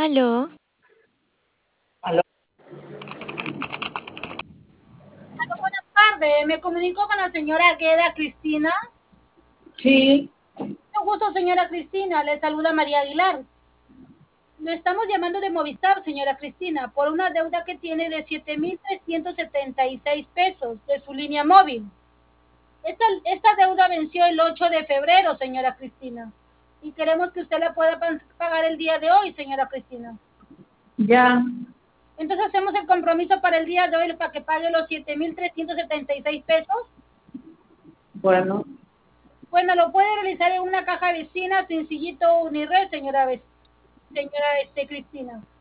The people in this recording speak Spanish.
Aló, Buenas tardes, me comunico con la señora Gueda Cristina. Sí, Mucho gusto, señora Cristina, le saluda María Aguilar. Le estamos llamando de Movistar, señora Cristina, por una deuda que tiene de 7.376 pesos de su línea móvil. Esta deuda venció el 8 de febrero, señora Cristina, y queremos que usted la pueda pagar el día de hoy, señora Cristina. ya, Entonces hacemos el compromiso para el día de hoy para que pague los 7.376 pesos. bueno, Bueno, lo puede realizar en una caja vecina, sencillito Unirred, señora Cristina.